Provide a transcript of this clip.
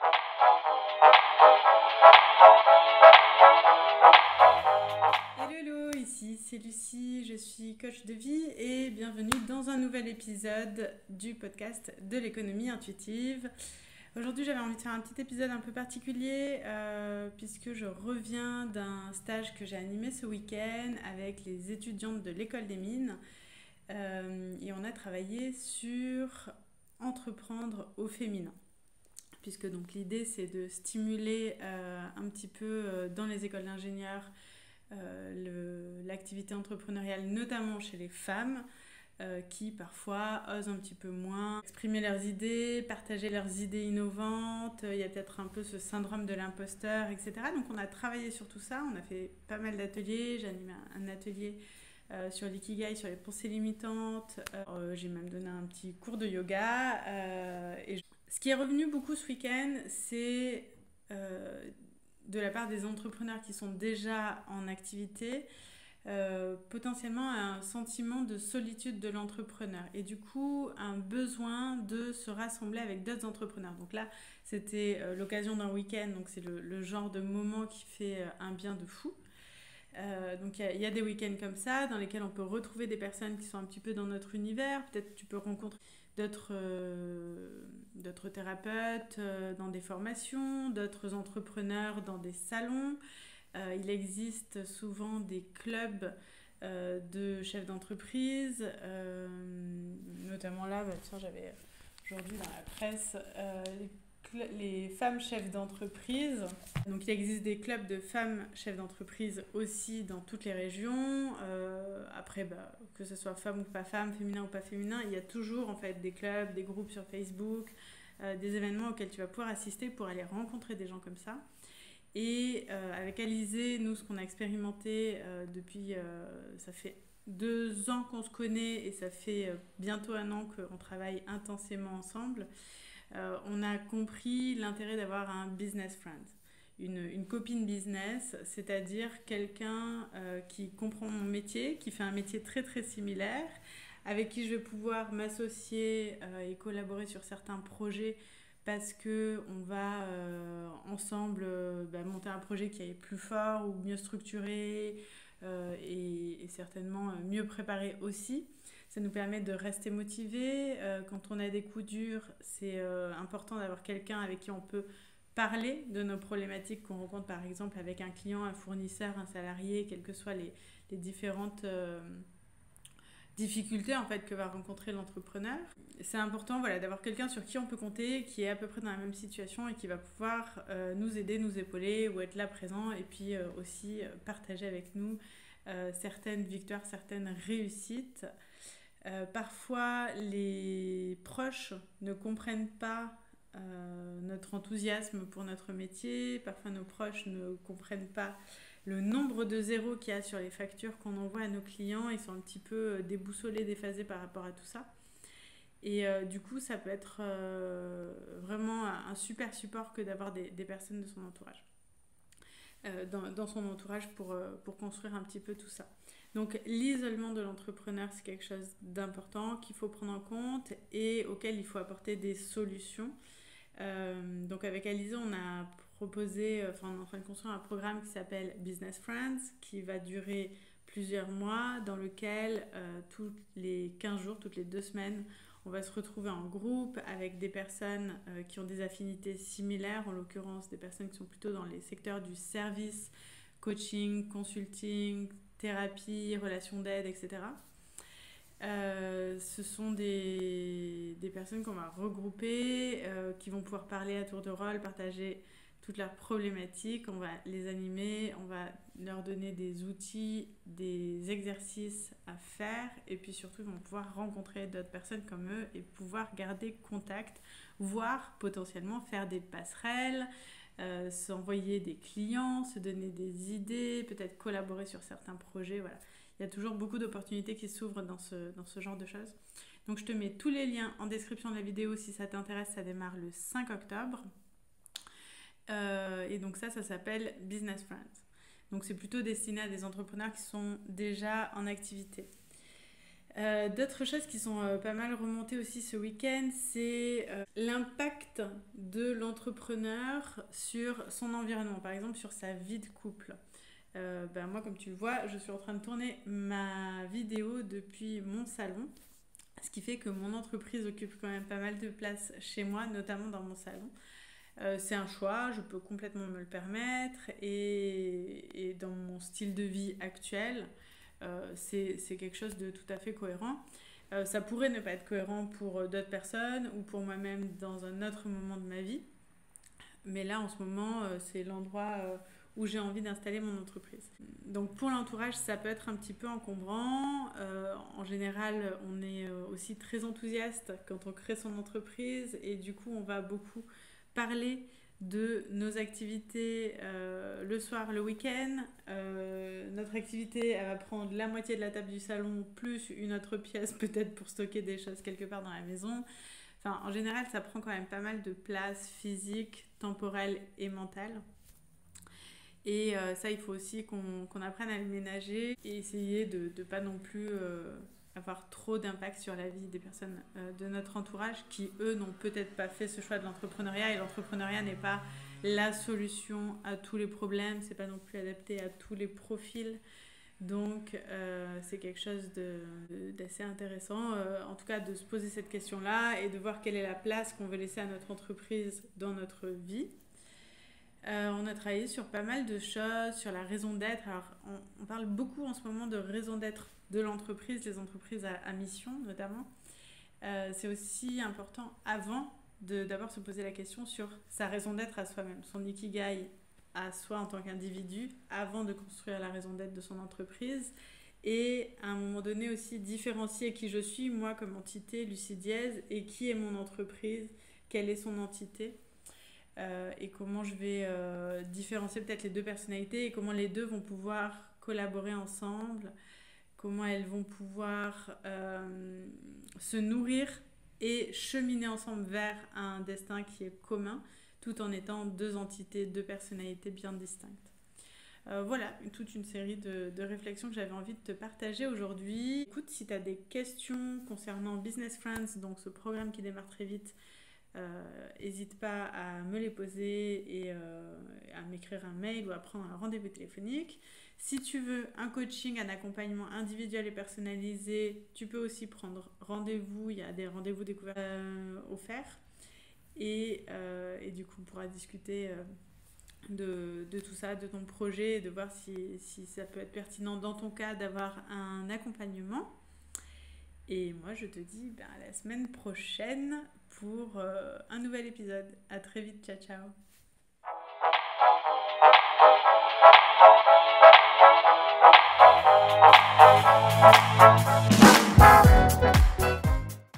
Hello, ici c'est Lucie, je suis coach de vie et bienvenue dans un nouvel épisode du podcast de l'économie intuitive. Aujourd'hui j'avais envie de faire un petit épisode un peu particulier puisque je reviens d'un stage que j'ai animé ce week-end avec les étudiantes de l'école des mines et on a travaillé sur entreprendre au féminin. Puisque donc l'idée c'est de stimuler un petit peu dans les écoles d'ingénieurs l'activité entrepreneuriale, notamment chez les femmes qui parfois osent un petit peu moins exprimer leurs idées, partager leurs idées innovantes. Il y a peut-être un peu ce syndrome de l'imposteur, etc. Donc on a travaillé sur tout ça, on a fait pas mal d'ateliers. J'ai animé un atelier sur l'ikigai, sur les pensées limitantes. J'ai même donné un petit cours de yoga. Ce qui est revenu beaucoup ce week-end, c'est de la part des entrepreneurs qui sont déjà en activité, potentiellement un sentiment de solitude de l'entrepreneur et du coup un besoin de se rassembler avec d'autres entrepreneurs. Donc là, c'était l'occasion d'un week-end, donc c'est le genre de moment qui fait un bien de fou. Donc il y a des week-ends comme ça dans lesquels on peut retrouver des personnes qui sont un petit peu dans notre univers. Peut-être tu peux rencontrer d'autres thérapeutes dans des formations, d'autres entrepreneurs dans des salons. Il existe souvent des clubs de chefs d'entreprise, notamment là, tiens, j'avais aujourd'hui dans la presse les femmes chefs d'entreprise. Donc il existe des clubs de femmes chefs d'entreprise aussi dans toutes les régions. Après, que ce soit femme ou pas femme, féminin ou pas féminin, il y a toujours en fait des clubs, des groupes sur Facebook, des événements auxquels tu vas pouvoir assister pour aller rencontrer des gens comme ça. Et avec Alizée, nous, ce qu'on a expérimenté depuis, ça fait 2 ans qu'on se connaît et ça fait bientôt 1 an qu'on travaille intensément ensemble, on a compris l'intérêt d'avoir un business friend, une copine business, c'est-à-dire quelqu'un qui comprend mon métier, qui fait un métier très très similaire, avec qui je vais pouvoir m'associer et collaborer sur certains projets parce qu'on va ensemble monter un projet qui est plus fort ou mieux structuré et certainement mieux préparé aussi. Ça nous permet de rester motivés. Quand on a des coups durs, c'est important d'avoir quelqu'un avec qui on peut parler de nos problématiques qu'on rencontre par exemple avec un client, un fournisseur, un salarié, quelles que soient les différentes difficultés en fait que va rencontrer l'entrepreneur. C'est important d'avoir quelqu'un sur qui on peut compter, qui est à peu près dans la même situation et qui va pouvoir nous aider, nous épauler ou être là présent et puis aussi partager avec nous certaines victoires, certaines réussites. Parfois, les proches ne comprennent pas notre enthousiasme pour notre métier. Parfois, nos proches ne comprennent pas le nombre de zéros qu'il y a sur les factures qu'on envoie à nos clients. Ils sont un petit peu déboussolés, déphasés par rapport à tout ça. Et du coup, ça peut être vraiment un super support que d'avoir des personnes de son entourage. Dans son entourage pour construire un petit peu tout ça. Donc l'isolement de l'entrepreneur, c'est quelque chose d'important qu'il faut prendre en compte et auquel il faut apporter des solutions. Donc avec Alizé, on a proposé, on est en train de construire un programme qui s'appelle Business Friends, qui va durer plusieurs mois, dans lequel tous les 15 jours, toutes les 2 semaines, on va se retrouver en groupe avec des personnes qui ont des affinités similaires, en l'occurrence des personnes qui sont plutôt dans les secteurs du service, coaching, consulting, thérapie, relations d'aide, etc. Ce sont des personnes qu'on va regrouper, qui vont pouvoir parler à tour de rôle, partager toutes leurs problématiques, on va les animer, on va leur donner des outils, des exercices à faire et puis surtout ils vont pouvoir rencontrer d'autres personnes comme eux et pouvoir garder contact, voire potentiellement faire des passerelles, s'envoyer des clients, se donner des idées, peut-être collaborer sur certains projets, voilà. Il y a toujours beaucoup d'opportunités qui s'ouvrent dans ce genre de choses. Donc je te mets tous les liens en description de la vidéo si ça t'intéresse, ça démarre le 5 octobre. Et donc ça s'appelle Business Friends. Donc c'est plutôt destiné à des entrepreneurs qui sont déjà en activité. D'autres choses qui sont pas mal remontées aussi ce week-end, c'est l'impact de l'entrepreneur sur son environnement, par exemple sur sa vie de couple. Moi, comme tu le vois, je suis en train de tourner ma vidéo depuis mon salon, ce qui fait que mon entreprise occupe quand même pas mal de place chez moi, notamment dans mon salon. C'est un choix, je peux complètement me le permettre et dans mon style de vie actuel, c'est quelque chose de tout à fait cohérent. Ça pourrait ne pas être cohérent pour d'autres personnes ou pour moi-même dans un autre moment de ma vie, mais là en ce moment, c'est l'endroit où j'ai envie d'installer mon entreprise. Donc pour l'entourage, ça peut être un petit peu encombrant. En général, on est aussi très enthousiaste quand on crée son entreprise et du coup, on va beaucoup parler de nos activités le soir, le week-end. Notre activité, elle va prendre la moitié de la table du salon, plus une autre pièce peut-être pour stocker des choses quelque part dans la maison. Enfin, en général, ça prend quand même pas mal de place physique, temporelle et mentale. Et ça, il faut aussi qu'on apprenne à le ménager et essayer de ne pas non plus avoir trop d'impact sur la vie des personnes de notre entourage qui, eux, n'ont peut-être pas fait ce choix de l'entrepreneuriat. Et l'entrepreneuriat n'est pas la solution à tous les problèmes, c'est pas non plus adapté à tous les profils. Donc, c'est quelque chose d'assez intéressant, en tout cas, de se poser cette question-là et de voir quelle est la place qu'on veut laisser à notre entreprise dans notre vie. On a travaillé sur pas mal de choses, sur la raison d'être. Alors, on parle beaucoup en ce moment de raison d'être de l'entreprise, les entreprises à mission notamment. C'est aussi important avant d'abord se poser la question sur sa raison d'être à soi-même, son ikigai à soi en tant qu'individu, avant de construire la raison d'être de son entreprise. Et à un moment donné aussi différencier qui je suis, moi comme entité, Lucie Diez, et qui est mon entreprise, quelle est son entité. Et comment je vais différencier peut-être les deux personnalités et comment les deux vont pouvoir collaborer ensemble, comment elles vont pouvoir se nourrir et cheminer ensemble vers un destin qui est commun, tout en étant deux entités, deux personnalités bien distinctes. Voilà, toute une série de réflexions que j'avais envie de te partager aujourd'hui. Écoute, si tu as des questions concernant Business Friends, donc ce programme qui démarre très vite, n'hésite pas à me les poser et à m'écrire un mail ou à prendre un rendez-vous téléphonique. Si tu veux un coaching, un accompagnement individuel et personnalisé, tu peux aussi prendre rendez-vous. Il y a des rendez-vous découvertes offerts. Et du coup, on pourra discuter de tout ça, de ton projet, et de voir si ça peut être pertinent dans ton cas d'avoir un accompagnement. Et moi, je te dis à la semaine prochaine pour un nouvel épisode. À très vite, ciao ciao.